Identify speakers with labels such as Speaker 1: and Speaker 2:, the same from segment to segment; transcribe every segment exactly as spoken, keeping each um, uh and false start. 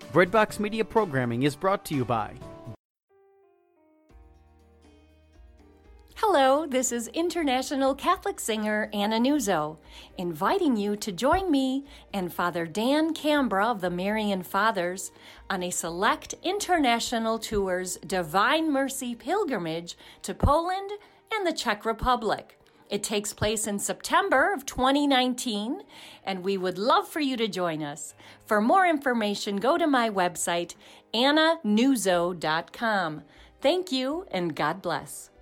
Speaker 1: Breadbox Media programming is brought to you by...
Speaker 2: Hello, this is international Catholic singer Anna Nuzzo, inviting you to join me and Father Dan Cambra of the Marian Fathers on a select international tour's Divine Mercy pilgrimage to Poland and the Czech Republic. It takes place in September of twenty nineteen, and we would love for you to join us. For more information, go to my website, anna nuzzo dot com. Thank you, and God bless.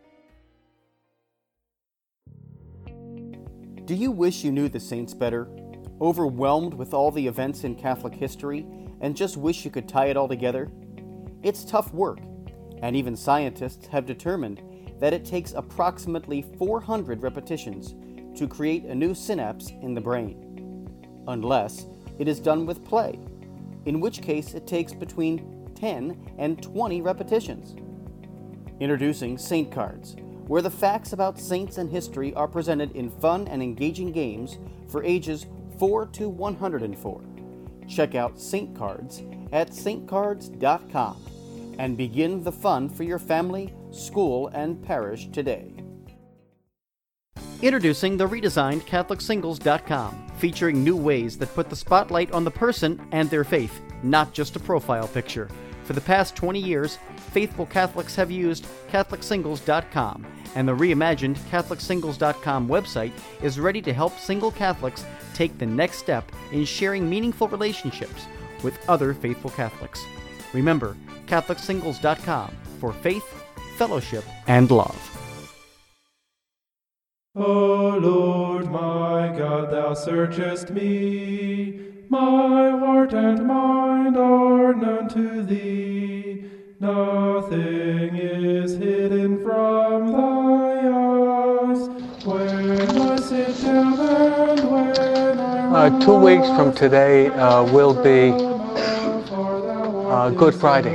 Speaker 1: Do you wish you knew the saints better? Overwhelmed with all the events in Catholic history and just wish you could tie it all together? It's tough work, and even scientists have determined that it takes approximately four hundred repetitions to create a new synapse in the brain, unless it is done with play, in which case it takes between ten and twenty repetitions. Introducing Saint Cards, where the facts about saints and history are presented in fun and engaging games for ages four to one hundred four. Check out Saint Cards at saint cards dot com and begin the fun for your family, school, and parish today. Introducing the redesigned Catholic Singles dot com, featuring new ways that put the spotlight on the person and their faith, not just a profile picture. For the past twenty years, faithful Catholics have used Catholic Singles dot com, and the reimagined Catholic Singles dot com website is ready to help single Catholics take the next step in sharing meaningful relationships with other faithful Catholics. Remember, Catholic Singles dot com for faith, fellowship, and love.
Speaker 3: O Lord my God, thou searchest me. My heart and mind are known to thee. Nothing is hidden from thy eyes. When I sit down and when I
Speaker 4: uh, Two weeks from today uh, will be uh, Good Friday.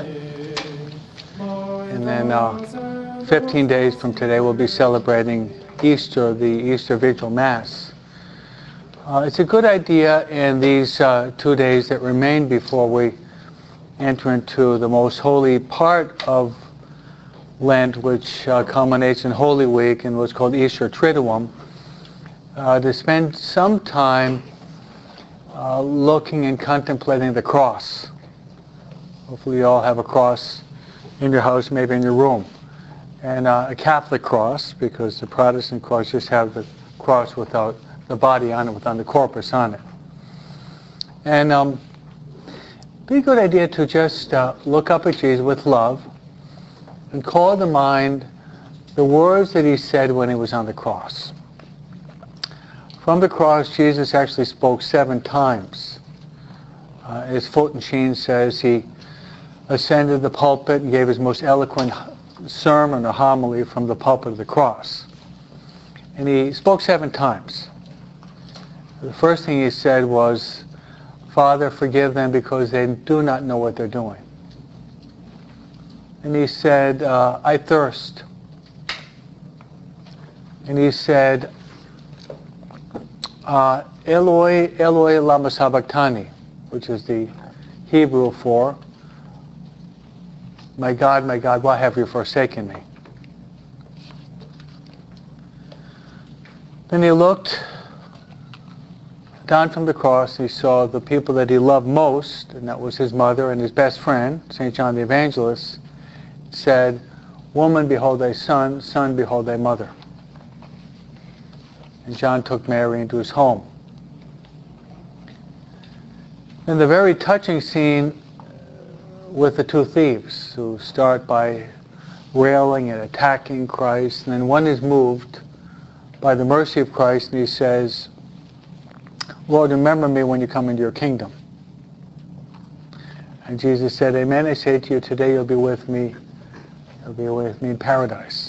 Speaker 4: And then uh, fifteen days from today we'll be celebrating Easter, the Easter Vigil Mass. Uh, it's a good idea in these uh, two days that remain before we enter into the most holy part of Lent, which uh, culminates in Holy Week and what's called Easter Triduum, uh, to spend some time uh, looking and contemplating the cross. Hopefully you all have a cross in your house, maybe in your room. And uh, a Catholic cross, because the Protestant cross just have the cross without the body on it, without the corpus on it. And um, be a good idea to just uh, look up at Jesus with love and call to mind the words that he said when he was on the cross. From the cross, Jesus actually spoke seven times. Uh, as Fulton Sheen says, he ascended the pulpit and gave his most eloquent sermon or homily from the pulpit of the cross. And he spoke seven times. The first thing he said was, Father, forgive them because they do not know what they're doing. And he said, uh, I thirst. And he said, uh, Eloi, Eloi lama sabachthani, which is the Hebrew for, my God, my God, why have you forsaken me? Then he looked down from the cross, he saw the people that he loved most, and that was his mother and his best friend, Saint John the Evangelist, said, Woman, behold thy son, son, behold thy mother. And John took Mary into his home. And the very touching scene with the two thieves who start by railing and attacking Christ, and then one is moved by the mercy of Christ, and he says, Lord, remember me when you come into your kingdom. And Jesus said, Amen, I say to you, today you'll be with me, you'll be with me in paradise.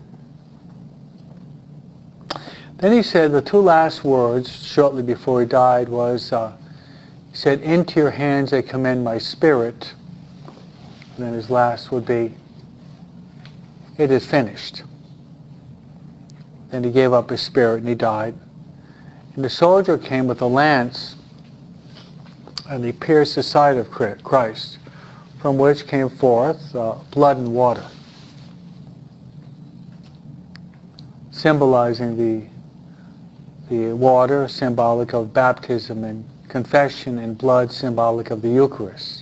Speaker 4: Then he said the two last words shortly before he died was, uh, he said, into your hands I commend my spirit. And then his last would be, it is finished. Then he gave up his spirit and he died. And the soldier came with a lance and he pierced the side of Christ, from which came forth uh, blood and water, symbolizing the the water, symbolic of baptism and confession, and blood, symbolic of the Eucharist.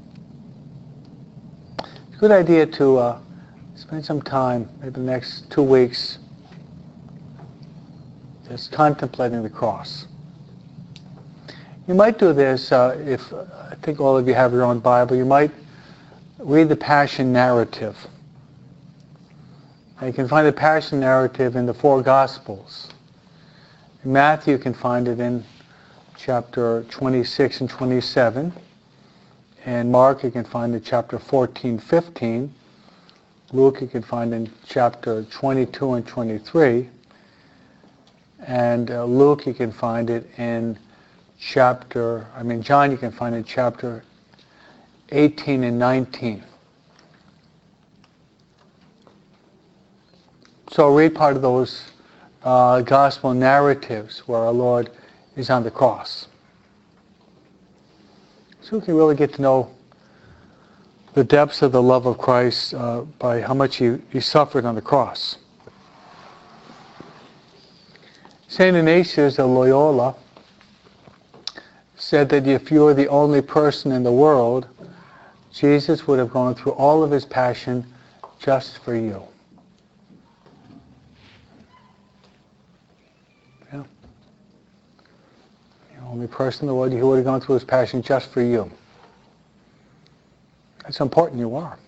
Speaker 4: It's a good idea to uh, spend some time, maybe the next two weeks, just contemplating the cross. You might do this uh, if, I think all of you have your own Bible, you might read the Passion narrative. And you can find the Passion narrative in the four Gospels. In Matthew, you can find it in chapter twenty-six and twenty-seven. And Mark, you can find it chapter fourteen, fifteen. Luke, you can find in chapter twenty-two and twenty-three. And uh, Luke, you can find it in chapter, I mean John, you can find in chapter eighteen and nineteen. So read part of those uh, gospel narratives where our Lord is on the cross. So we can really get to know the depths of the love of Christ uh, by how much he, he suffered on the cross. Saint Ignatius of Loyola said that if you were the only person in the world, Jesus would have gone through all of his passion just for you. Yeah. The only person in the world, he would have gone through his passion just for you. That's how important you are.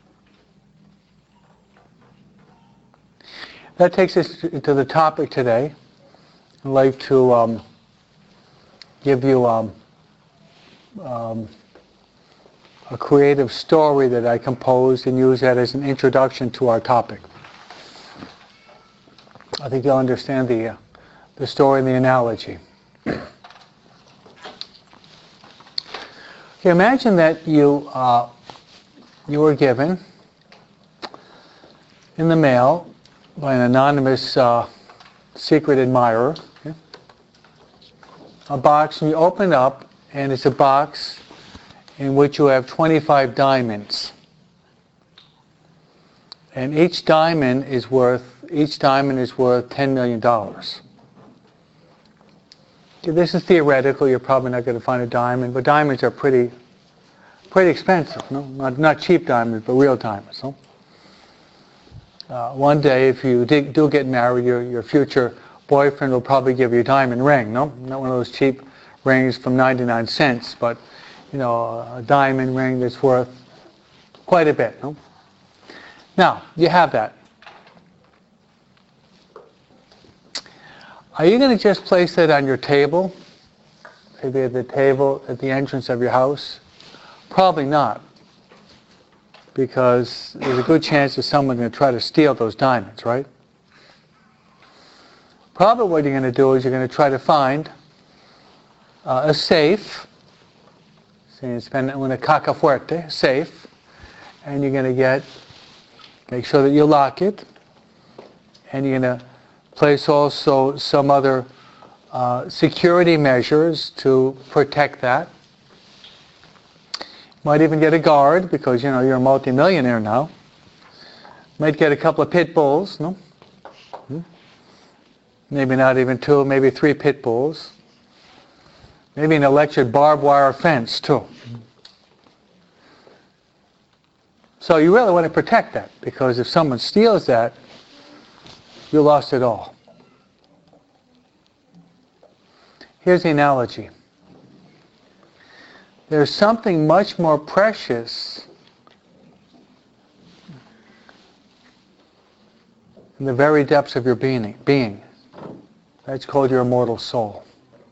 Speaker 4: That takes us to the topic today. I'd like to um, give you um, um, a creative story that I composed and use that as an introduction to our topic. I think you'll understand the, uh, the story and the analogy. Okay, imagine that you, uh, you were given in the mail by an anonymous uh, secret admirer a box, and you open it up, and it's a box in which you have twenty-five diamonds. And each diamond is worth each diamond is worth ten million dollars. Okay, this is theoretical. You're probably not going to find a diamond, but diamonds are pretty pretty expensive. No, not not cheap diamonds, but real diamonds. No? Uh, one day, if you do, do get married, your your future boyfriend will probably give you a diamond ring, no? Not one of those cheap rings from ninety-nine cents, but, you know, a diamond ring that's worth quite a bit, no? Now, you have that. Are you going to just place that on your table? Maybe at the table at the entrance of your house? Probably not. Because there's a good chance that someone's going to try to steal those diamonds, right? Probably what you're going to do is you're going to try to find uh, a safe, say it's been una caja fuerte, safe, and you're going to get, make sure that you lock it, and you're going to place also some other uh, security measures to protect that. Might even get a guard because, you know, you're a multimillionaire now. Might get a couple of pit bulls, no? Hmm? Maybe not even two, maybe three pit bulls. Maybe an electric barbed wire fence, too. So you really want to protect that, because if someone steals that, you lost it all. Here's the analogy. There's something much more precious in the very depths of your being. being. That's called your immortal soul.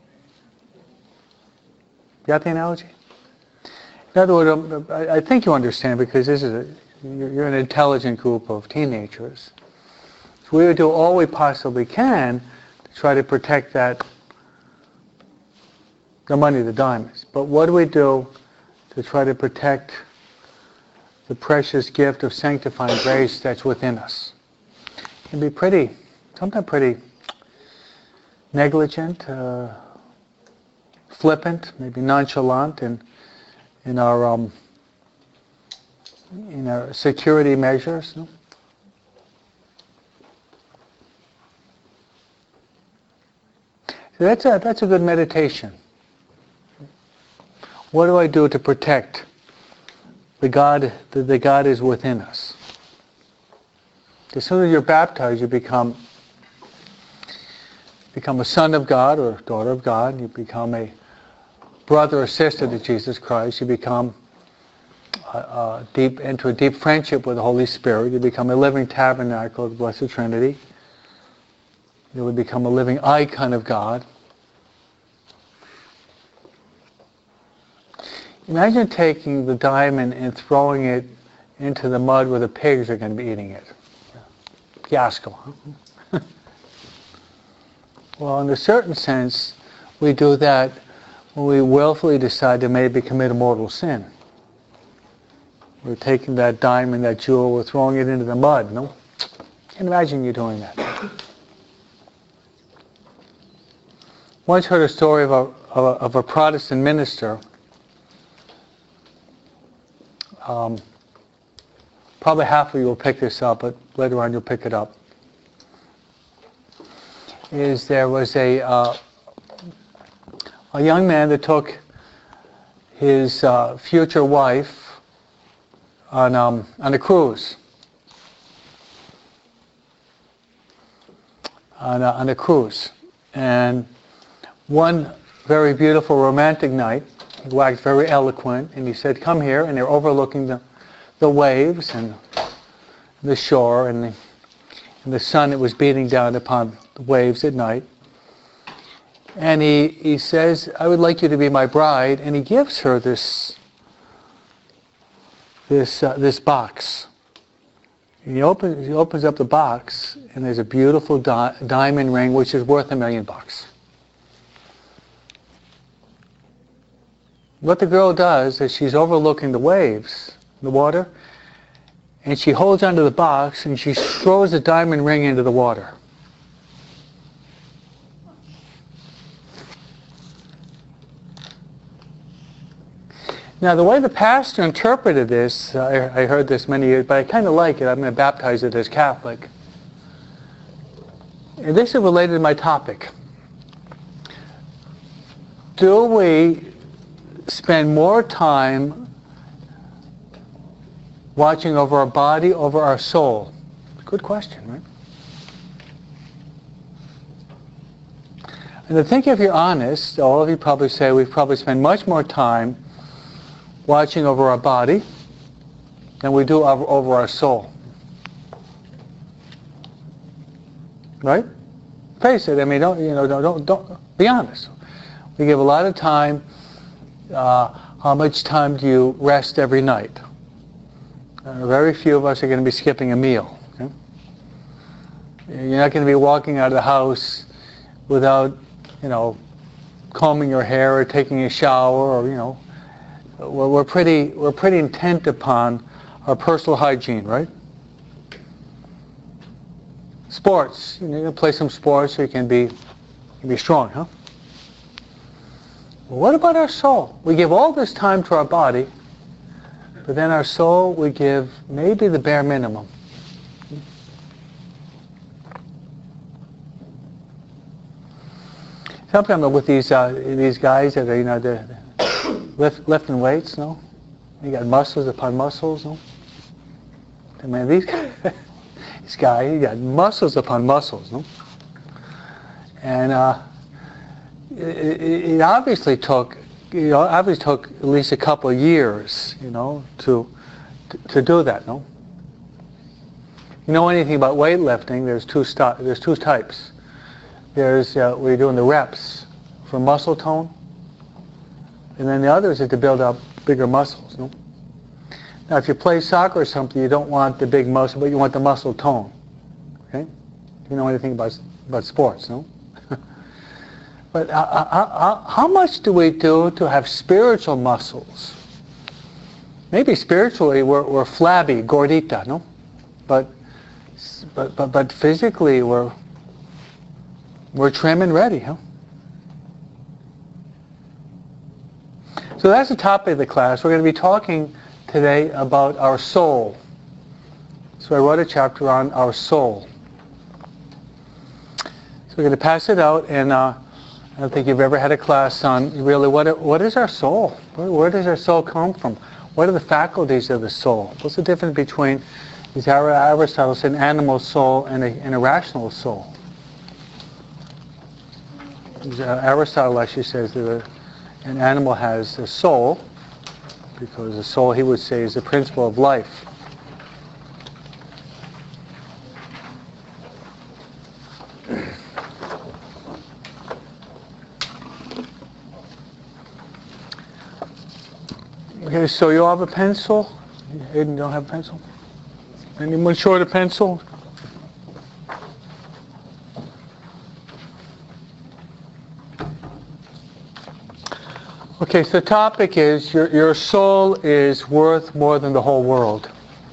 Speaker 4: Got the analogy? In other words, I think you understand, because this is a, you're an intelligent group of teenagers. So we would do all we possibly can to try to protect that, the money, the diamonds. But what do we do to try to protect the precious gift of sanctifying grace that's within us? It can be pretty, sometimes pretty negligent, uh, flippant, maybe nonchalant in in our um, in our security measures. No? So that's a that's a good meditation. What do I do to protect the God that the God is within us? As soon as you're baptized, you become become a son of God or daughter of God. You become a brother or sister to Jesus Christ. You become uh, uh, deep into a deep friendship with the Holy Spirit. You become a living tabernacle of the Blessed Trinity. You would become a living icon of God. Imagine taking the diamond and throwing it into the mud where the pigs are going to be eating it. Fiasco, huh? Well, in a certain sense, we do that when we willfully decide to maybe commit a mortal sin. We're taking that diamond, that jewel, we're throwing it into the mud, no? Can't imagine you doing that. Once heard a story of a, of a, of a Protestant minister. Um, probably half of you will pick this up, but later on you'll pick it up. Is there was a uh, a young man that took his uh, future wife on um, on a cruise. On a, on a cruise, and one very beautiful romantic night, he waxed very eloquent, and he said, "Come here," and they're overlooking the the waves and the shore and the, and the sun that was beating down upon the waves at night. And he, he says, "I would like you to be my bride," and he gives her this this uh, this box. And he opens he opens up the box, and there's a beautiful di- diamond ring which is worth a million bucks. What the girl does is she's overlooking the waves, the water, and she holds onto the box and she throws the diamond ring into the water. Now, the way the pastor interpreted this, I, I heard this many years, but I kind of like it. I'm going to baptize it as Catholic. And this is related to my topic. Do we spend more time watching over our body, over our soul? Good question, right? And I think if you're honest, all of you probably say we probably spend much more time watching over our body than we do over, over our soul. Right? Face it. I mean, don't you know? Don't don't, don't be honest. We give a lot of time. Uh, how much time do you rest every night? Uh, very few of us are going to be skipping a meal. Okay? You're not going to be walking out of the house without, you know, combing your hair or taking a shower, or you know, we're, we're pretty we're pretty intent upon our personal hygiene, right? Sports. You know, you're going to play some sports so you can be you can be strong, huh? What about our soul? We give all this time to our body, but then our soul we give maybe the bare minimum. Sometimes with these uh, these guys that are, you know, they're lift, lifting weights, no? You got muscles upon muscles, no? I mean, these this guy, he got muscles upon muscles, no? And uh, It, it obviously took, you know, obviously took at least a couple of years, you know, to, to to do that. No. You know anything about weightlifting? There's two st- There's two types. There's uh, where you're doing the reps for muscle tone, and then the others is to build up bigger muscles. No. Now, if you play soccer or something, you don't want the big muscle, but you want the muscle tone. Okay. You know anything about about sports? No. But uh, uh, how much do we do to have spiritual muscles? Maybe spiritually we're, we're flabby, gordita, no? But, but but but physically we're we're trim and ready, huh? So that's the topic of the class. We're going to be talking today about our soul. So I wrote a chapter on our soul. So we're going to pass it out, and uh, I don't think you've ever had a class on really what what is our soul? Where, where does our soul come from? What are the faculties of the soul? What's the difference between, as Aristotle said, an animal soul and a, and a rational soul? Uh, Aristotle actually says that a, an animal has a soul, because the soul, he would say, is the principle of life. Okay, so you all have a pencil? Aiden, don't have a pencil? Anyone short a pencil? Okay, so the topic is your, your soul is worth more than the whole world.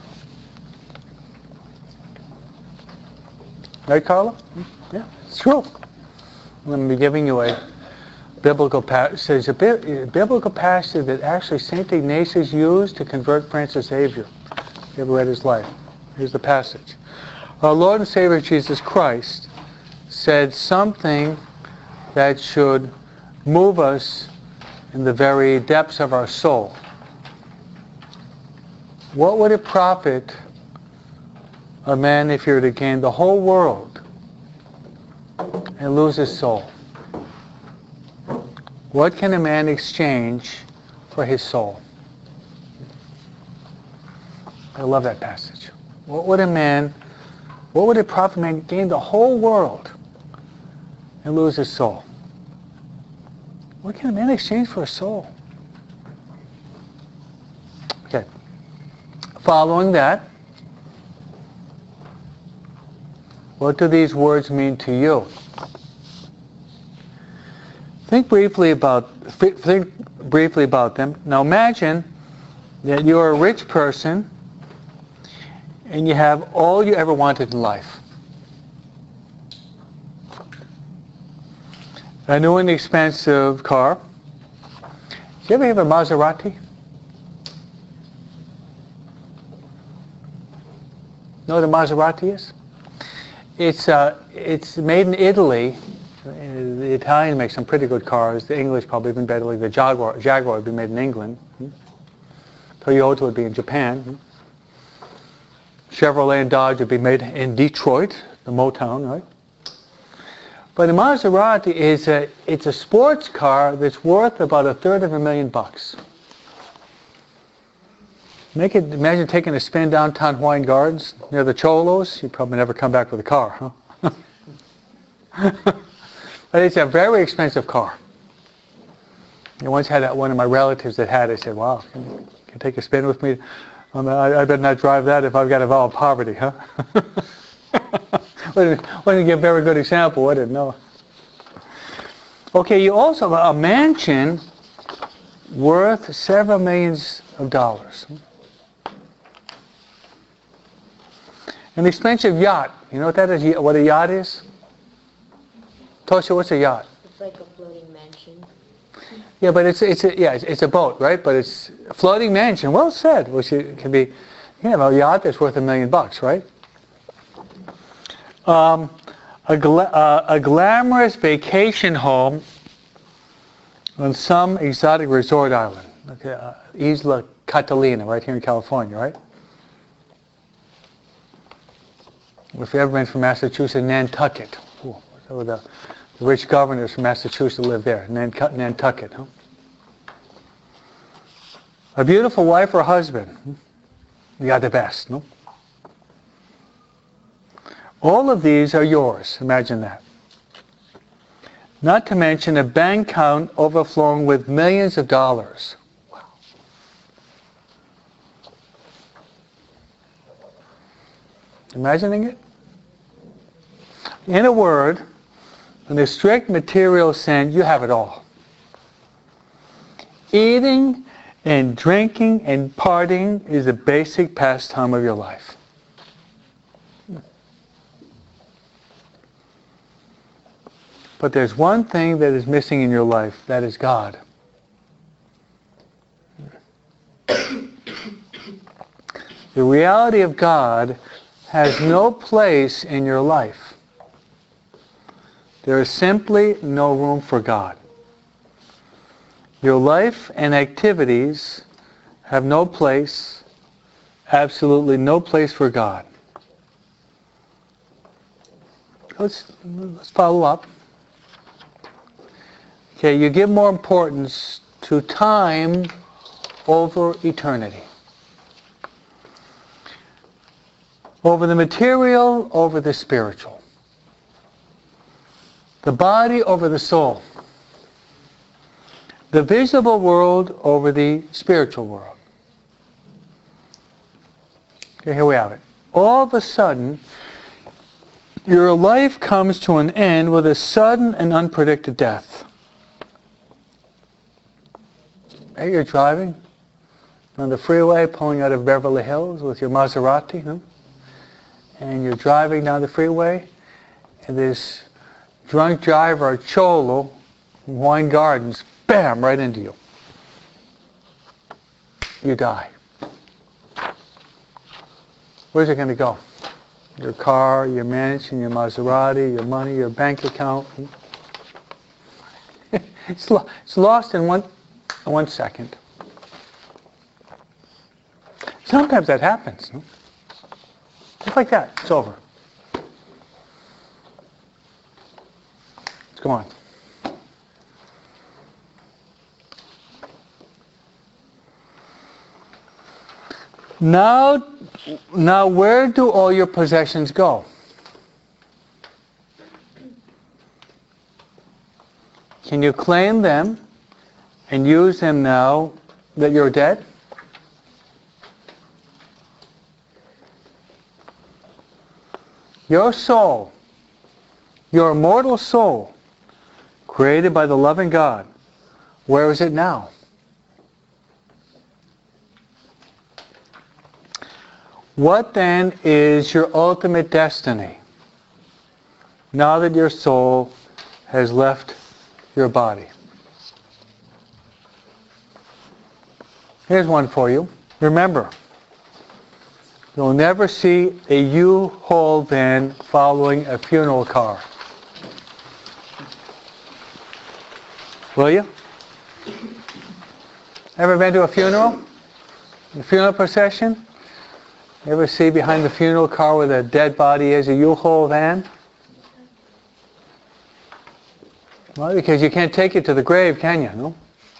Speaker 4: Right, Carla? Yeah, it's true. I'm going to be giving you a biblical passage, a biblical passage that actually Saint Ignatius used to convert Francis Xavier. You ever read his life? Here's the passage. Our Lord and Savior Jesus Christ said something that should move us in the very depths of our soul. What would it profit a man if he were to gain the whole world and lose his soul? What can a man exchange for his soul? I love that passage. What would a man, what would it profit a man gain the whole world and lose his soul? What can a man exchange for a soul? Okay. Following that, what do these words mean to you? Think briefly about think briefly about them. Now imagine that you're a rich person and you have all you ever wanted in life. A new and expensive car. Did you ever have a Maserati? Know what a Maserati is? It's uh, it's made in Italy. The Italians make some pretty good cars. The English probably even better. Like the Jaguar, Jaguar would be made in England. Toyota would be in Japan. Chevrolet and Dodge would be made in Detroit, the Motown, right? But a Maserati is a it's a sports car that's worth about a third of a million bucks. Make it imagine taking a spin downtown Hawaiian Gardens near the Cholos. You'd probably never come back with a car, huh? But it's a very expensive car. I once had one of my relatives that had it. I said, wow, can you, can you take a spin with me? Um, I, I better not drive that if I've got a vow of poverty, huh? Wouldn't, wouldn't give a very good example, would it? No. Okay, you also have a mansion worth several millions of dollars. An expensive yacht. You know what that is? What a yacht is? Tosha, what's a yacht?
Speaker 5: It's like a floating mansion.
Speaker 4: Yeah, but it's it's a, yeah it's, it's a boat, right? But it's a floating mansion. Well said. Which it can be, you know, a yacht that's worth a million bucks, right? Um, a gla- uh, a glamorous vacation home on some exotic resort island, okay, uh, Isla Catalina, right here in California, right? If you've ever been from Massachusetts, Nantucket. Ooh, so the, the rich governors from Massachusetts live there, Nantucket, Nantucket, huh? A beautiful wife or husband, you got the best, no? All of these are yours, imagine that. Not to mention a bank account overflowing with millions of dollars. Wow. Imagining it? In a word, in a strict material sense, you have it all. Eating and drinking and partying is a basic pastime of your life. But there's one thing that is missing in your life, that is God. The reality of God has no place in your life. There is simply no room for God. Your life and activities have no place, absolutely no place for God. Let's, let's follow up. Okay, you give more importance to time over eternity. Over the material, over the spiritual. The body over the soul. The visible world over the spiritual world. Okay, here we have it. All of a sudden, your life comes to an end with a sudden and unpredicted death. Hey, you're driving on the freeway, pulling out of Beverly Hills with your Maserati, huh? And you're driving down the freeway, and this drunk driver, a cholo, from Hawaiian Gardens, bam, right into you. You die. Where's it going to go? Your car, your mansion, your Maserati, your money, your bank account. it's, lo- it's lost in one, in one second. Sometimes that happens. Huh? Just like that. It's over. Let's go on. Now, now where do all your possessions go? Can you claim them and use them now that you're dead? Your soul, your immortal soul, created by the loving God, where is it now? What then is your ultimate destiny now that your soul has left your body? Here's one for you. Remember, you'll never see a U-Haul van following a funeral car. Will you? Ever been to a funeral? A funeral procession? You ever see behind the funeral car where the dead body is a U-Haul van? Well, because you can't take it to the grave, can you? No?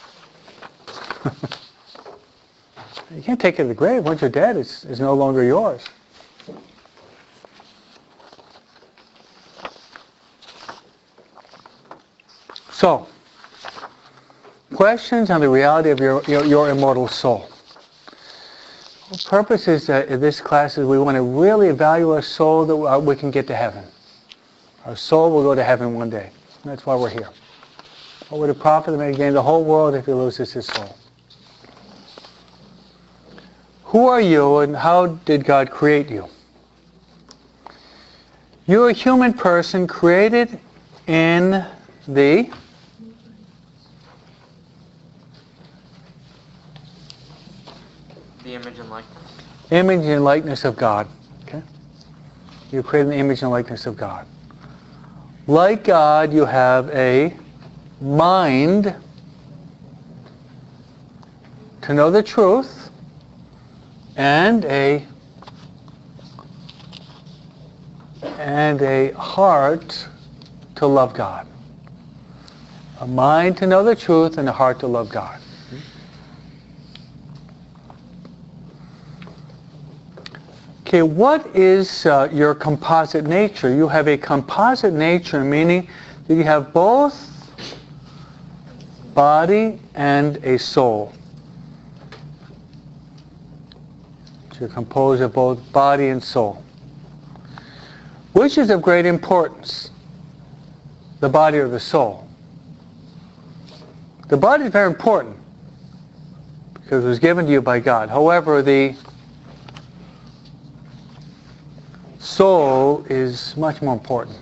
Speaker 4: You can't take it to the grave. Once you're dead, it's, it's no longer yours. So, questions on the reality of your, your, your immortal soul. The purpose is that in this class is we want to really evaluate our soul that we can get to heaven. Our soul will go to heaven one day. That's why we're here. What would it profit the man to gain the whole world if he loses his soul? Who are you and how did God create you? You're a human person created in the
Speaker 6: The image and likeness.
Speaker 4: Image and likeness of God. Okay? You're created in the image and likeness of God. Like God, you have a mind to know the truth and a and a heart to love God. A mind to know the truth and a heart to love God. Okay, what is uh, your composite nature? You have a composite nature, meaning that you have both body and a soul. So you're composed of both body and soul. Which is of great importance? The body or the soul? The body is very important because it was given to you by God. However, the soul is much more important.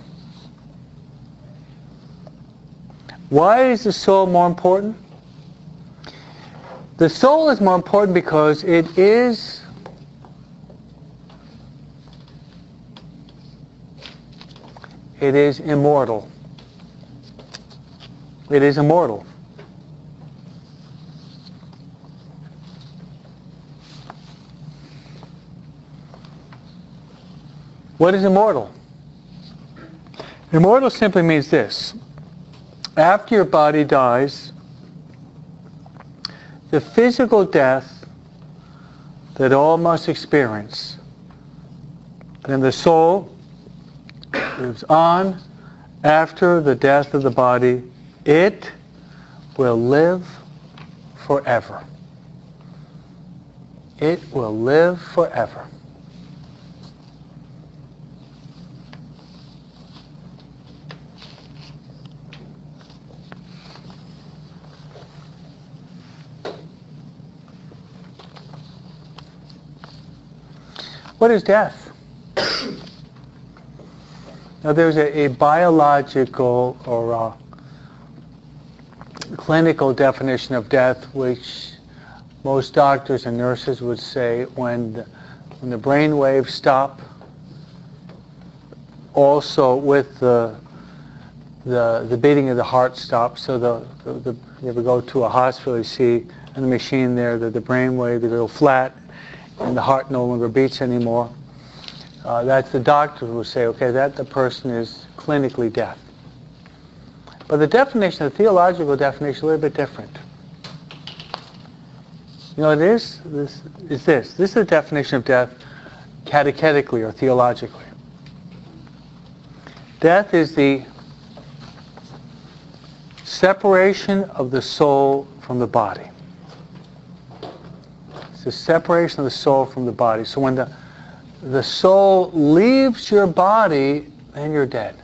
Speaker 4: Why is the soul more important? The soul is more important because it is it is immortal. It is immortal. What is immortal? Immortal simply means this. After your body dies, the physical death that all must experience, then the soul lives on after the death of the body. It will live forever. It will live forever. What is death? Now there's a, a biological or a clinical definition of death which most doctors and nurses would say when the, when the brain waves stop, also with the the the beating of the heart stops. So the, the, the you ever go to a hospital, you see in the machine there that the brain wave they go flat and the heart no longer beats anymore. Uh, that's the doctor who will say, okay, that the person is clinically dead. But the definition, the theological definition, is a little bit different. You know, it is this is this. This is the definition of death, catechetically or theologically. Death is the separation of the soul from the body. The separation of the soul from the body. So when the the soul leaves your body, then you're dead.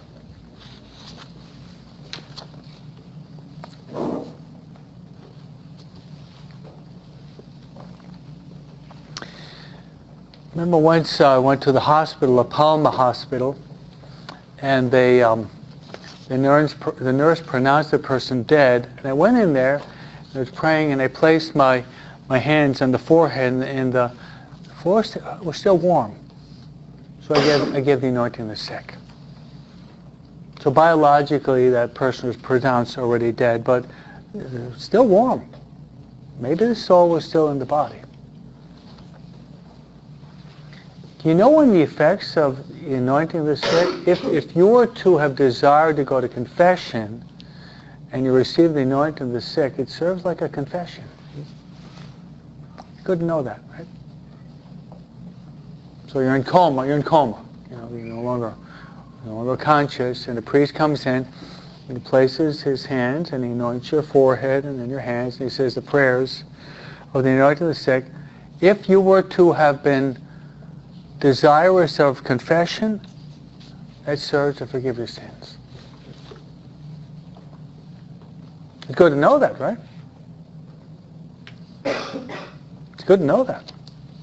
Speaker 4: Remember once uh, I went to the hospital, La Palma Hospital, and they um, the nurse the nurse pronounced the person dead, and I went in there, and I was praying, and I placed my my hands on the forehead, and, and the forehead was still warm. So I gave, I gave the anointing to the sick. So biologically, that person was pronounced already dead, but still warm. Maybe the soul was still in the body. You know when the effects of the anointing the sick, if, if you were to have desired to go to confession, and you receive the anointing of the sick, it serves like a confession. Good to know that, right? So you're in coma, you're in coma. You know, you're no longer, no longer conscious, and the priest comes in, and he places his hands, and he anoints your forehead, and then your hands, and he says the prayers of the anointing of the sick. If you were to have been desirous of confession, that serves to forgive your sins. It's good to know that, right? It's good to know that.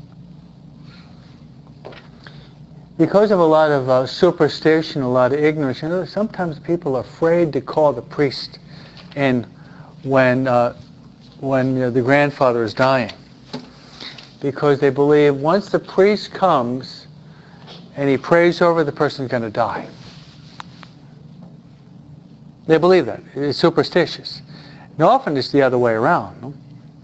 Speaker 4: Because of a lot of uh, superstition, a lot of ignorance, you know, sometimes people are afraid to call the priest in when uh, when you know, the grandfather is dying, because they believe once the priest comes and he prays over, the person's going to die. They believe that. It's superstitious. And often it's the other way around. No?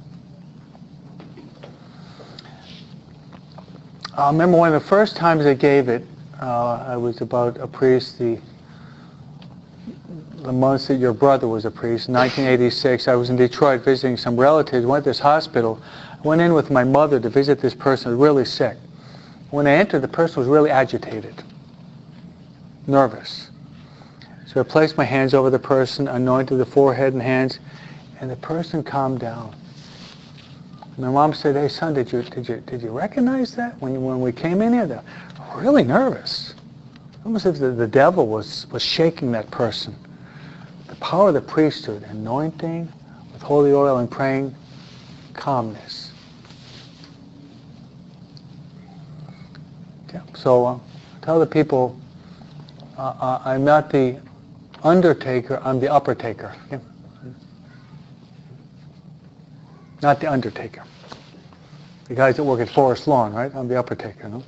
Speaker 4: I remember one of the first times I gave it, uh, I was about a priest, the the months that your brother was a priest, in nineteen eighty-six. I was in Detroit visiting some relatives, went to this hospital. I went in with my mother to visit this person who was really sick. When I entered, the person was really agitated, nervous. So I placed my hands over the person, anointed the forehead and hands, and the person calmed down. My mom said, "Hey son, did you did you did you recognize that when you, when we came in here? They're really nervous, almost as if the, the devil was was shaking that person." The power of the priesthood, anointing with holy oil and praying, calmness. Yeah. So uh, tell the people, uh, uh, I'm not the undertaker, I'm the upper taker. Yeah. not the undertaker. The guys that work at Forest Lawn, right? I'm the upper taker, no?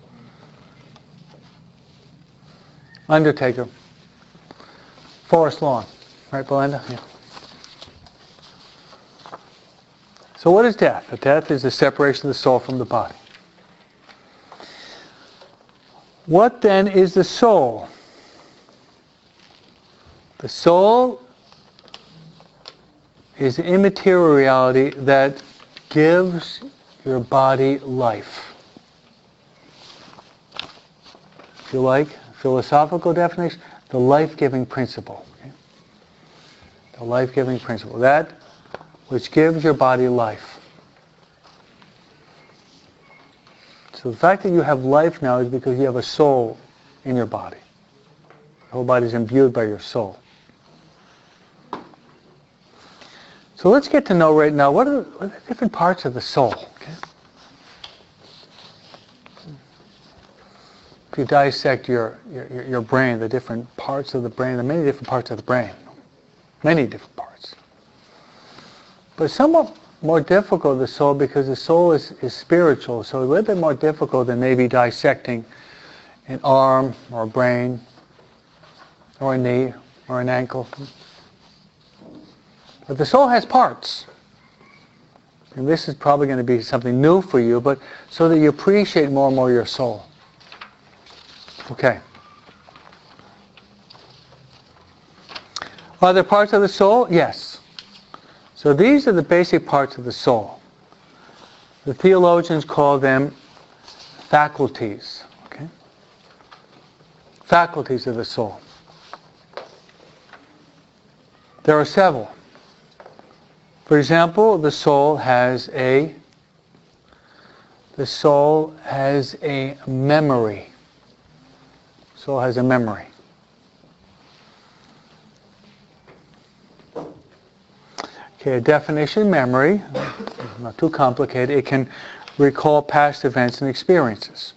Speaker 4: Undertaker. Forest Lawn. Right, Belinda? Yeah. So what is death? Death is the separation of the soul from the body. What then is the soul? The soul is an immaterial reality that gives your body life. If you like, philosophical definition, the life-giving principle. Okay? The life-giving principle. That which gives your body life. So the fact that you have life now is because you have a soul in your body. The whole body is imbued by your soul. So let's get to know right now, what are the, what are the different parts of the soul? Okay? If you dissect your, your, your brain, the different parts of the brain, there are many different parts of the brain. Many different parts. But somewhat more difficult, the soul, because the soul is, is spiritual, so a little bit more difficult than maybe dissecting an arm or a brain or a knee or an ankle. But the soul has parts. And this is probably going to be something new for you, but so that you appreciate more and more your soul. Okay. Are there parts of the soul? Yes. So these are the basic parts of the soul. The theologians call them faculties. Okay? Faculties of the soul. There are several. For example, the soul has a the soul has a memory. Soul has a memory. Okay, a definition, memory, not too complicated. It can recall past events and experiences.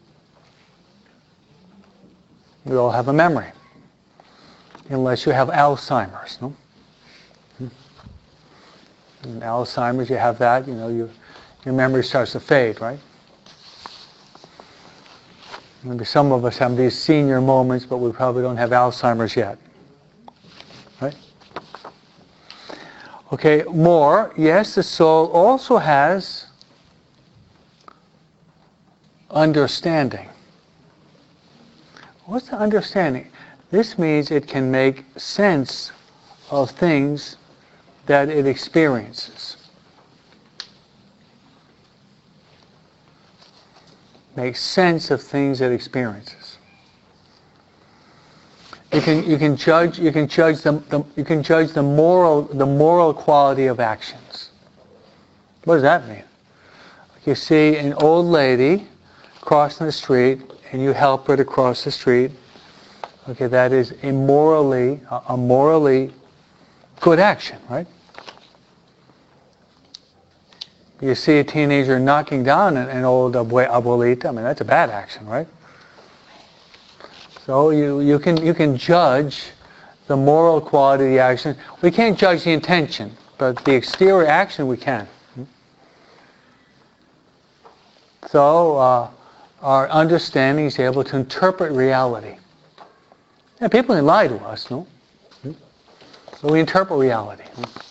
Speaker 4: We all have a memory, unless you have Alzheimer's, no? In Alzheimer's, you have that, you know, you, your memory starts to fade, right? Maybe some of us have these senior moments, but we probably don't have Alzheimer's yet, right? Okay, more, yes, the soul also has understanding. What's the understanding? This means it can make sense of things that it experiences. Makes sense of things it experiences. You can you can judge you can judge the, the you can judge the moral the moral quality of actions. What does that mean? You see an old lady crossing the street and you help her to cross the street. Okay, that is a morally a, a morally good action, right? You see a teenager knocking down an, an old abuelita, I mean, that's a bad action, right? So you, you can you can judge the moral quality of the action. We can't judge the intention, but the exterior action we can. So uh, our understanding is able to interpret reality. Yeah, people can lie to us, no? So we interpret reality.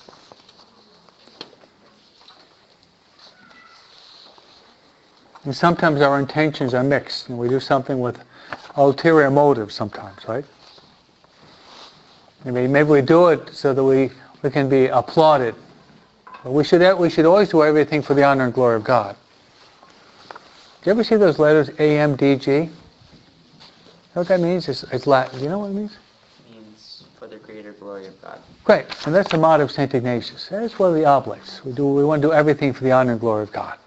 Speaker 4: And sometimes our intentions are mixed, and we do something with ulterior motives sometimes, right? Maybe, maybe we do it so that we, we can be applauded. But we should we should always do everything for the honor and glory of God. Do you ever see those letters A M D G? You know what that means? It's, it's Latin. Do you know what it means?
Speaker 6: It means for the greater glory of God.
Speaker 4: Great. And that's the motto of Saint Ignatius. That's one of the oblates. We do we want to do everything for the honor and glory of God.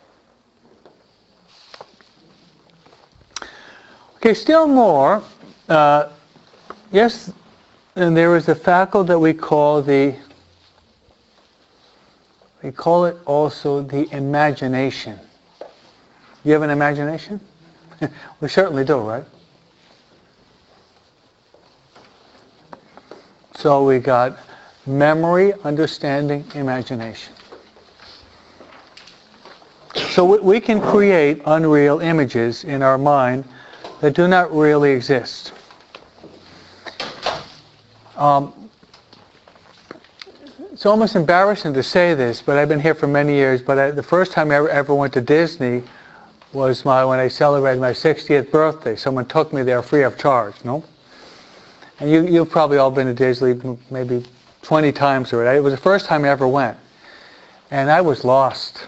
Speaker 4: Okay, still more, uh, yes, and there is a faculty that we call the, we call it also the imagination. You have an imagination? We certainly do, right? So we got memory, understanding, imagination. So we, we can create unreal images in our mind that do not really exist. Um, it's almost embarrassing to say this, but I've been here for many years, but I, the first time I ever, ever went to Disney was my when I celebrated my sixtieth birthday. Someone took me there free of charge, no? And you, you've probably all been to Disney maybe twenty times already. It was the first time I ever went. And I was lost.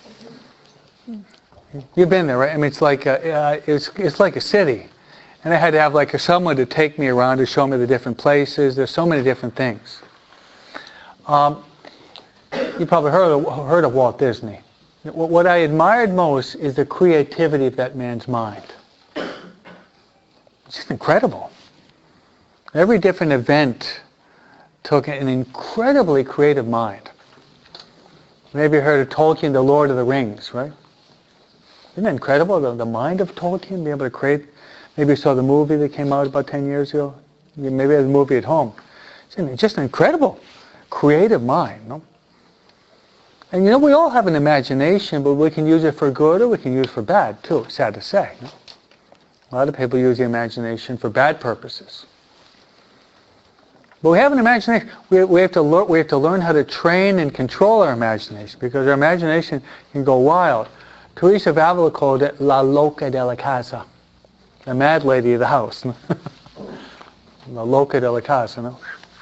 Speaker 4: You've been there, right? I mean, it's like a, uh, it's, it's like a city. And I had to have like a, someone to take me around to show me the different places. There's so many different things. Um, you probably heard of, heard of Walt Disney. What I admired most is the creativity of that man's mind. It's just incredible. Every different event took an incredibly creative mind. Maybe you heard of Tolkien, The Lord of the Rings, right? Isn't that incredible, the, the mind of Tolkien, being able to create? Maybe you saw the movie that came out about ten years ago. Maybe you had the movie at home. It's just an incredible creative mind, no? And you know, we all have an imagination, but we can use it for good or we can use it for bad, too, sad to say. No? A lot of people use the imagination for bad purposes. But we have an imagination. We, we, have to learn, we have to learn how to train and control our imagination, because our imagination can go wild. Teresa of Avila called it La Loca de la Casa, the mad lady of the house. La Loca de la Casa, no?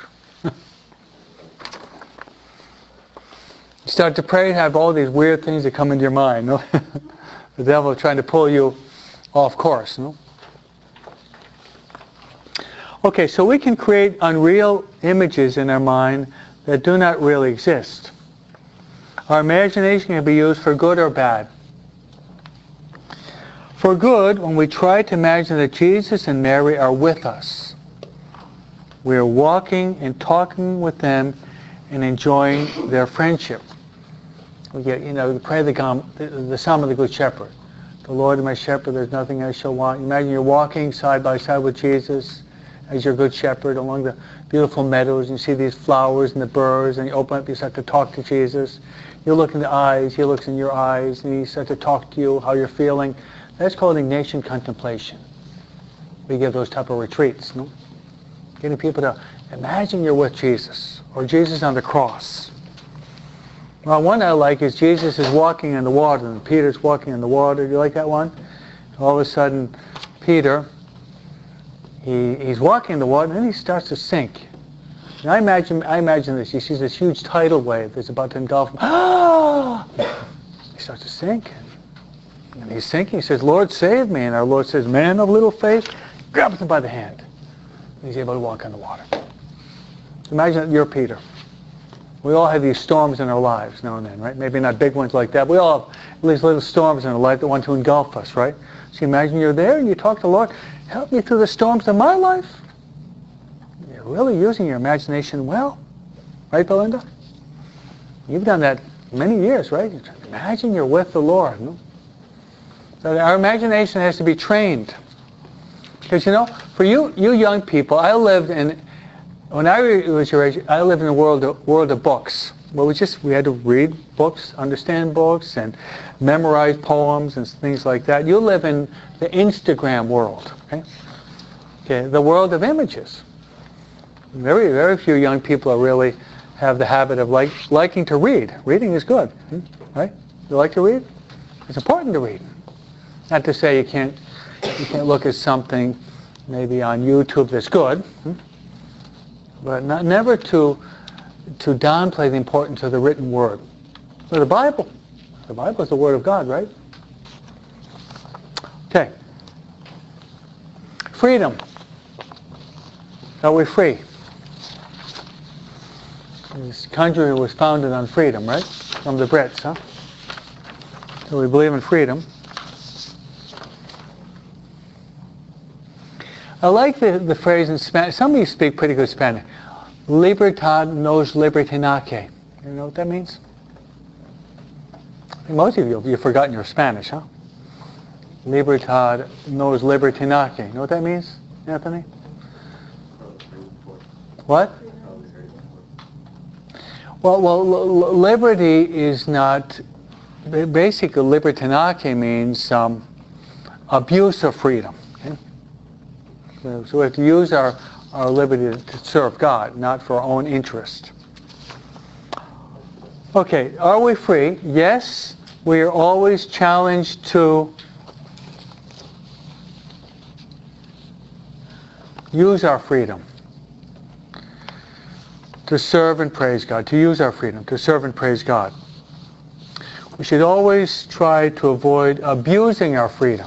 Speaker 4: You start to pray, have all these weird things that come into your mind. No? The devil trying to pull you off course. No? Okay, so we can create unreal images in our mind that do not really exist. Our imagination can be used for good or bad. For good, when we try to imagine that Jesus and Mary are with us, we are walking and talking with them and enjoying their friendship. We get, you know, we pray the, the, the Psalm of the Good Shepherd. The Lord is my shepherd, there's nothing I shall want. Imagine you're walking side by side with Jesus as your good shepherd along the beautiful meadows, and you see these flowers and the birds, and you open up, you start to talk to Jesus. You look in the eyes, he looks in your eyes, and he starts to talk to you, how you're feeling. That's called Ignatian contemplation. We give those type of retreats, no? Getting people to imagine you're with Jesus, or Jesus on the cross. Well, one I like is Jesus is walking in the water, and Peter's walking in the water. Do you like that one? All of a sudden, Peter, he, he's walking in the water, and then he starts to sink. And I imagine, I imagine this. He sees this huge tidal wave that's about to engulf him. Ah! He starts to sink, and he's sinking. He says, "Lord, save me." And our Lord says, "Man of little faith," grabs him by the hand. And he's able to walk on the water. Imagine that you're Peter. We all have these storms in our lives now and then, right? Maybe not big ones like that. We all have these little storms in our life that want to engulf us, right? So imagine you're there and you talk to the Lord, "Help me through the storms of my life." You're really using your imagination well. Right, Belinda? You've done that many years, right? Imagine you're with the Lord. No? So our imagination has to be trained. Because, you know, for you, you young people, I lived in... When I was your age, I lived in a world of, world of books. Well, we just we had to read books, understand books, and memorize poems and things like that. You live in the Instagram world, okay? Okay, the world of images. Very, very few young people really have the habit of like liking to read. Reading is good, right? You like to read? It's important to read. Not to say you can't you can't look at something maybe on YouTube that's good. But not, never to to downplay the importance of the written word. So the Bible, the Bible is the Word of God, right? Okay. Freedom. Are we free? This country was founded on freedom, right? From the Brits, huh? So we believe in freedom. I like the, the phrase in Spanish. Some of you speak pretty good Spanish. Libertad nos libertinaje. You know what that means? Most of you, you've forgotten your Spanish, huh? Libertad nos libertinaje. You know what that means, Anthony? What? Well, well, liberty is not basically, libertinage means um, abuse of freedom. Okay? So, so we have to use our, our liberty to serve God, not for our own interest. Okay, are we free? Yes, we are always challenged to use our freedom to serve and praise God, to use our freedom to serve and praise God. We should always try to avoid abusing our freedom.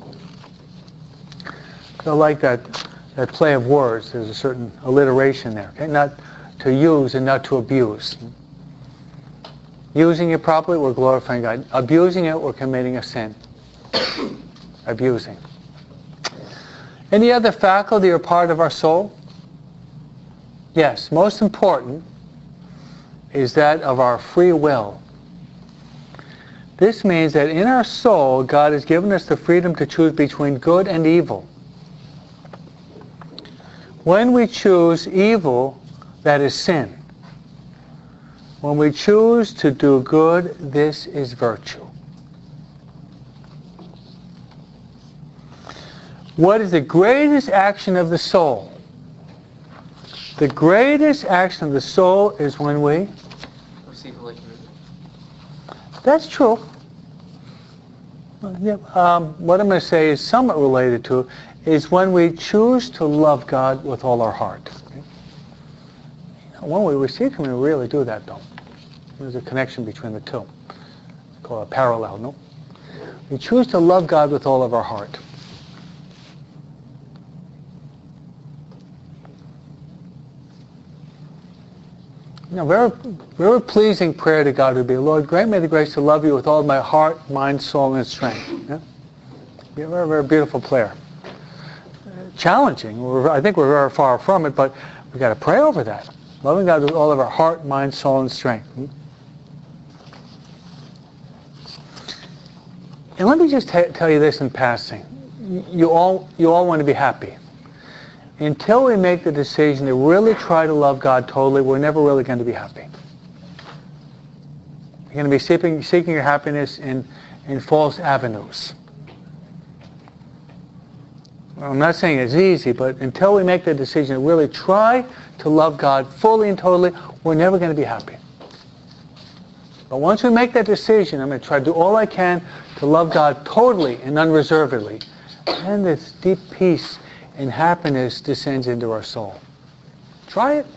Speaker 4: I like that, that play of words. There's a certain alliteration there. Okay? Not to use and not to abuse. Using it properly, we're glorifying God. Abusing it, we're committing a sin. Abusing. Any other faculty or part of our soul? Yes, most important is that of our free will. This means that in our soul, God has given us the freedom to choose between good and evil. When we choose evil, that is sin. When we choose to do good, this is virtue. What is the greatest action of the soul? The greatest action of the soul is when we
Speaker 6: receive Holy Communion.
Speaker 4: That's true. Um, what I'm going to say is somewhat related to is when we choose to love God with all our heart. Okay? When we receive Him, we really do that, though. There's a connection between the two. It's called a parallel, no? We choose to love God with all of our heart. You know, very, very pleasing prayer to God would be, Lord, grant me the grace to love you with all my heart, mind, soul, and strength. Yeah? Be a very, very beautiful prayer. Challenging. We're, I think we're very far from it, but we've got to pray over that. Loving God with all of our heart, mind, soul, and strength. And let me just t- tell you this in passing. You all, you all want to be happy. Until we make the decision to really try to love God totally, we're never really going to be happy. You're going to be seeking, seeking your happiness in, in false avenues. I'm not saying it's easy, but until we make the decision to really try to love God fully and totally, we're never going to be happy. But once we make that decision, I'm going to try to do all I can to love God totally and unreservedly. And this deep peace and happiness descends into our soul. Try it.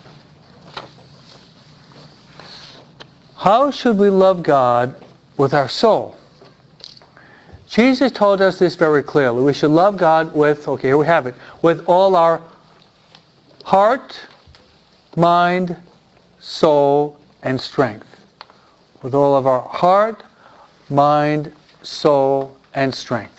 Speaker 4: How should we love God with our soul? Jesus told us this very clearly. We should love God with, okay, here we have it, with all our heart, mind, soul, and strength. With all of our heart, mind, soul, and strength.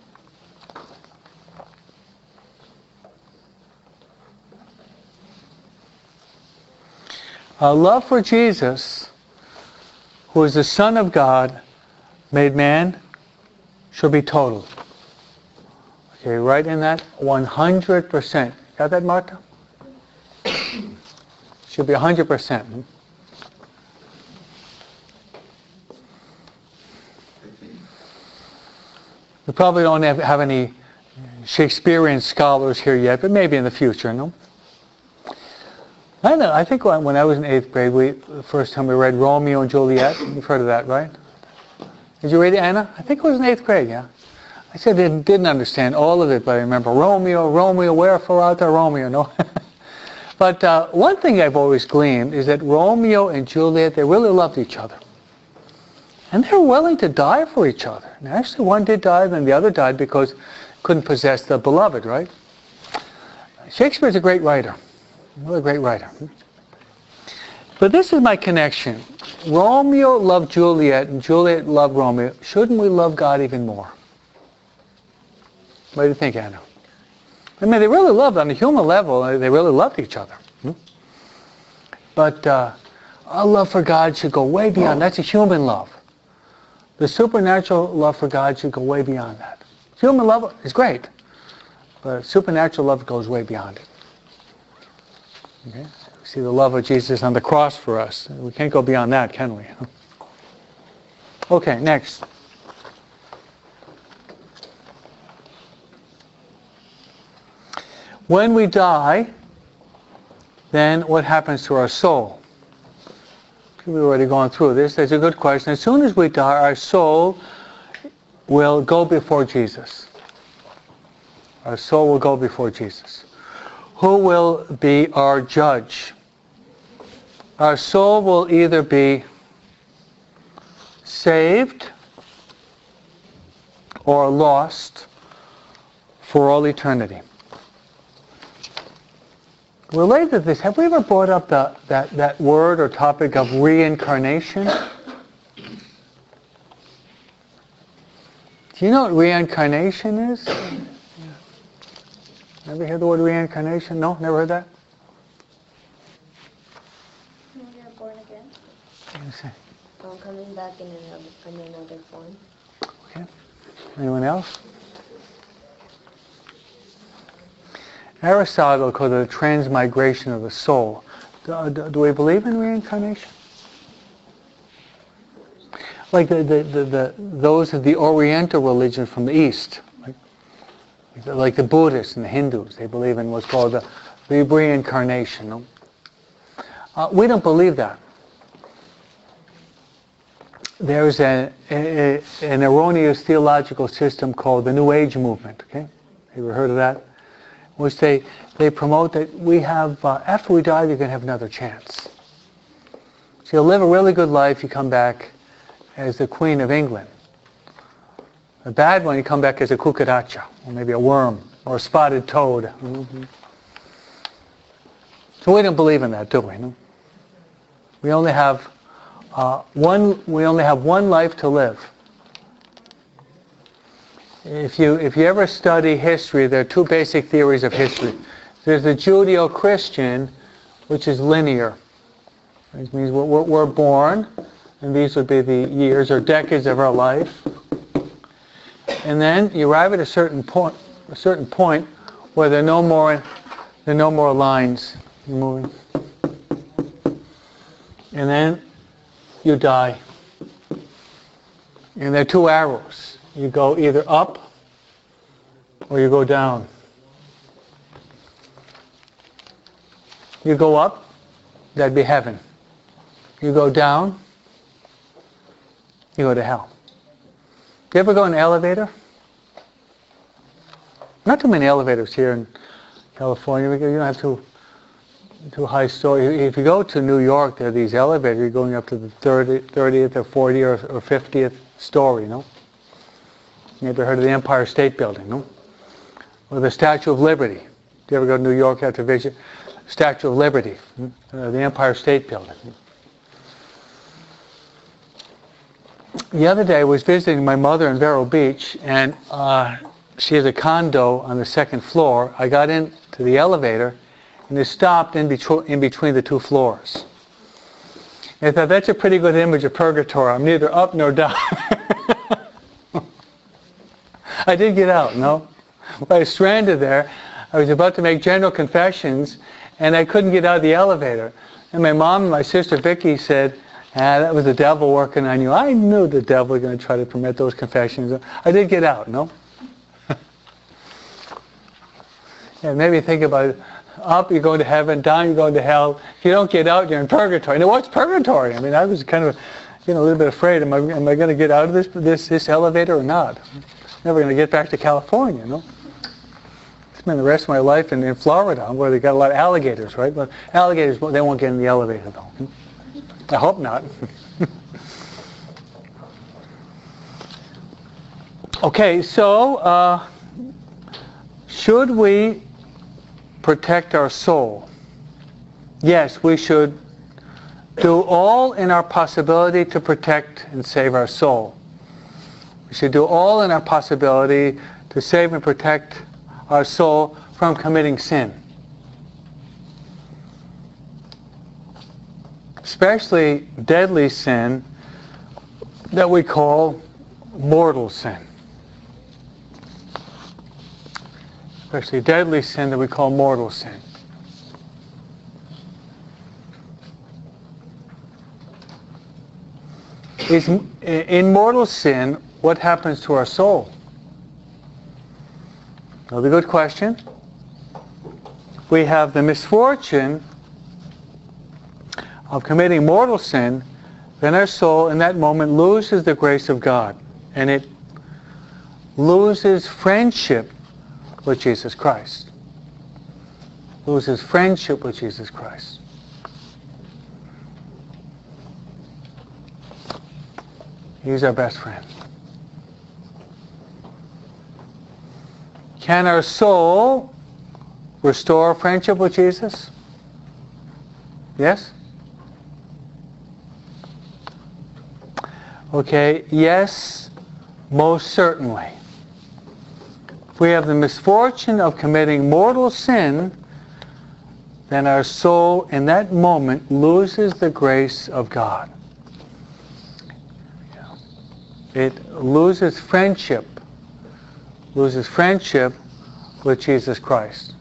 Speaker 4: Our love for Jesus, who is the Son of God, made man, should be total. Okay, right in that one hundred percent. Got that, Martha? Should be one hundred percent. We probably don't have, have any Shakespearean scholars here yet, but maybe in the future, no? I know. I think when I was in eighth grade, we the first time we read Romeo and Juliet. You've heard of that, right? Did you read it, Anna? I think it was in eighth grade, yeah. I said I didn't, didn't understand all of it, but I remember Romeo, Romeo, wherefore art thou Romeo, no? But uh, one thing I've always gleaned is that Romeo and Juliet, they really loved each other. And they were willing to die for each other. And actually, one did die, then the other died because couldn't possess the beloved, right? Shakespeare's a great writer. Another great writer. But this is my connection. Romeo loved Juliet and Juliet loved Romeo. Shouldn't we love God even more? What do you think, Anna? I mean, they really loved, on a human level, they really loved each other. Hmm? But uh, our love for God should go way beyond. That's a human love. The supernatural love for God should go way beyond that. Human love is great, but supernatural love goes way beyond it. Okay? We see the love of Jesus on the cross for us. We can't go beyond that, can we? Okay, next. When we die, then what happens to our soul? We've already gone through this. That's a good question. As soon as we die, our soul will go before Jesus. Our soul will go before Jesus. Who will be our judge? Our soul will either be saved or lost for all eternity. Related to this, have we ever brought up the, that, that word or topic of reincarnation? Do you know what reincarnation is? Ever heard the word reincarnation? No? Never heard that?
Speaker 5: When you're born again.
Speaker 4: Yes.
Speaker 5: I'm coming back in another, in another form.
Speaker 4: Okay. Anyone else? Aristotle called it a transmigration of the soul. Do, do, do we believe in reincarnation? Like the, the, the, the those of the Oriental religion from the East, like, like the Buddhists and the Hindus, they believe in what's called the, the reincarnation. No? Uh, we don't believe that. There's a, a, an erroneous theological system called the New Age movement. Okay, have you ever heard of that? Which they, they promote that we have, uh, after we die, you're going to have another chance. So you'll live a really good life, you come back as the Queen of England. A bad one, you come back as a cucaracha, or maybe a worm, or a spotted toad. Mm-hmm. So we don't believe in that, do we? No? We only have uh, one. We only have one life to live. If you if you ever study history, there are two basic theories of history. There's the Judeo-Christian, which is linear. It means we're, we're, we're born, and these would be the years or decades of our life. And then you arrive at a certain point, a certain point where there are no more, there are no more lines moving, and then you die. And there are two arrows. You go either up or you go down. You go up, that'd be heaven. You go down, you go to hell. Do you ever go in an elevator? Not too many elevators here in California. You don't have too, too high story. If you go to New York, there are these elevators. You're going up to the thirtieth or fortieth or fiftieth story, no? You ever heard of the Empire State Building, no? Or the Statue of Liberty. Do you ever go to New York after visit? Statue of Liberty, uh, the Empire State Building. The other day I was visiting my mother in Vero Beach, and uh, she has a condo on the second floor. I got into the elevator, and it stopped in, betro- in between the two floors. And I thought, that's a pretty good image of purgatory. I'm neither up nor down. I did get out, no? I was stranded there. I was about to make general confessions, and I couldn't get out of the elevator. And my mom and my sister Vicky said, ah, that was the devil working on you. I knew the devil was going to try to permit those confessions. I did get out, no? Yeah, maybe think about it. Up, you're going to heaven. Down, you're going to hell. If you don't get out, you're in purgatory. Now, what's purgatory? I mean, I was kind of, you know, a little bit afraid. Am I, am I going to get out of this this this elevator or not? Never going to get back to California, no? Spend the rest of my life in, in Florida, where they got a lot of alligators, right? But alligators, they won't get in the elevator, though. I hope not. Okay, so uh, should we protect our soul? Yes, we should do all in our possibility to protect and save our soul. We should do all in our possibility to save and protect our soul from committing sin. Especially deadly sin that we call mortal sin. Especially deadly sin that we call mortal sin. is in mortal sin, what happens to our soul? Another good question. We have the misfortune of committing mortal sin, then our soul in that moment loses the grace of God, and it loses friendship with Jesus Christ. Loses friendship with Jesus Christ. He's our best friend. Can our soul restore friendship with Jesus? Yes? Okay, yes, most certainly. If we have the misfortune of committing mortal sin, then our soul in that moment loses the grace of God. It loses friendship, loses friendship with Jesus Christ.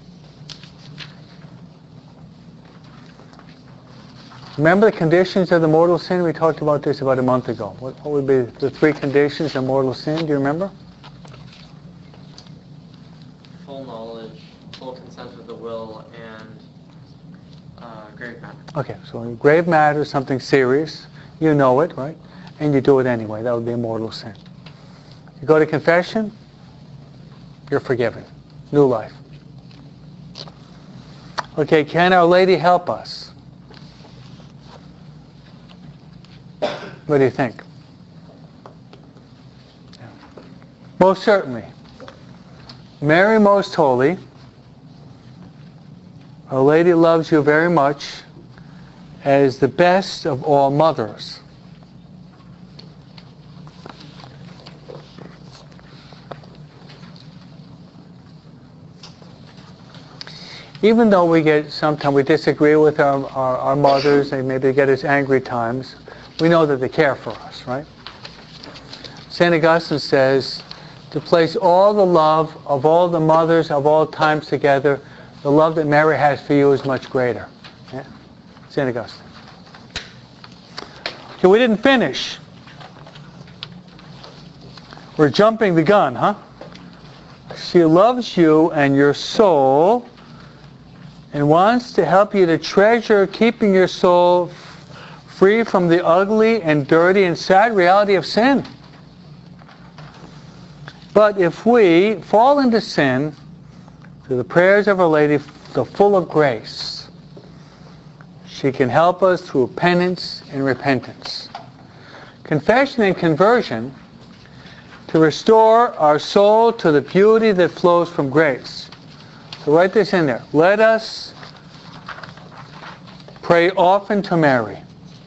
Speaker 4: Remember the conditions of the mortal sin? We talked about this about a month ago. What, what would be the three conditions of mortal sin? Do you remember?
Speaker 6: Full knowledge, full consent of the will, and uh, grave matter.
Speaker 4: Okay, so grave matter is something serious. You know it, right? And you do it anyway. That would be a mortal sin. You go to confession, you're forgiven. New life. Okay, can Our Lady help us? What do you think? Most certainly. Mary Most Holy, Our Lady loves you very much as the best of all mothers. Even though we get, sometimes we disagree with our, our, our mothers, they maybe get us angry times, we know that they care for us, right? Saint Augustine says, to place all the love of all the mothers of all times together, the love that Mary has for you is much greater. Yeah? Saint Augustine. Okay, we didn't finish. We're jumping the gun, huh? She loves you and your soul and wants to help you to treasure keeping your soul free from the ugly and dirty and sad reality of sin. But if we fall into sin, through the prayers of Our Lady, the full of grace, she can help us through penance and repentance. Confession and conversion to restore our soul to the beauty that flows from grace. So write this in there. Let us pray often to Mary.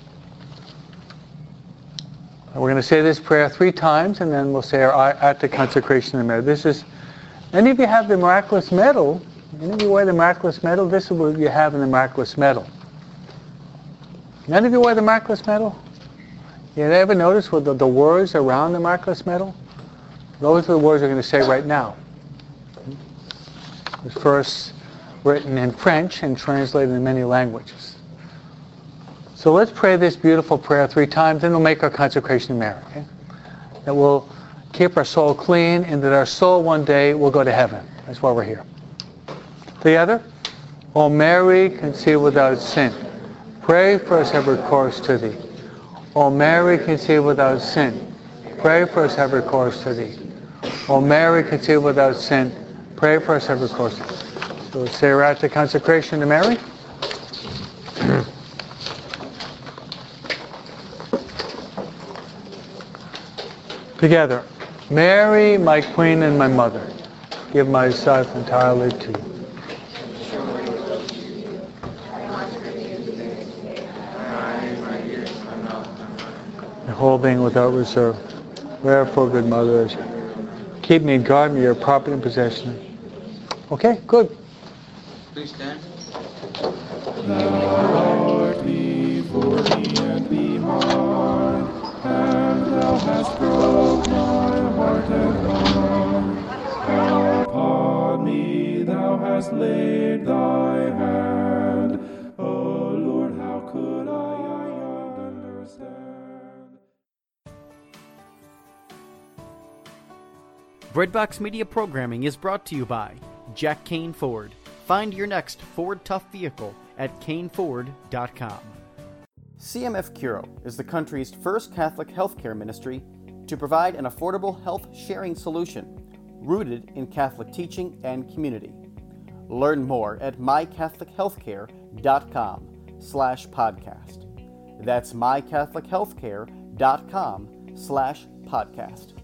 Speaker 4: We're going to say this prayer three times, and then we'll say our at the consecration of Mary. This is, many of you have the miraculous medal. Many of you wear the miraculous medal. This is what you have in the miraculous medal. None of you wear the miraculous medal? You ever notice what the, the words around the miraculous medal? Those are the words we're going to say right now. It was first written in French and translated in many languages. So let's pray this beautiful prayer three times, then we'll make our consecration to Mary. Okay? That will keep our soul clean, and that our soul one day will go to heaven. That's why we're here. Together? O Mary, conceived without sin, pray for us, have recourse to thee. O Mary, conceived without sin, pray for us, have recourse to thee. O Mary, conceived without sin, pray for us, have recourse to thee. So let's say we're at the consecration to Mary. Together. Mary, my Queen and my Mother, give myself entirely to you. The whole being without reserve. Wherefore, good Mother, keep me and guard me, your property and possession. Okay, good.
Speaker 6: Please stand.
Speaker 3: Thou art before me and behind, and thou hast broke my heart and mind. Upon me thou hast laid thy hand. O Lord, how could I understand?
Speaker 1: Breadbox Media programming is brought to you by Jack Kane Ford. Find your next Ford Tough vehicle at kane ford dot com. C M F Curo is the country's first Catholic healthcare ministry to provide an affordable health sharing solution rooted in Catholic teaching and community. Learn more at my catholic healthcare dot com slash podcast. That's my catholic healthcare dot com slash podcast.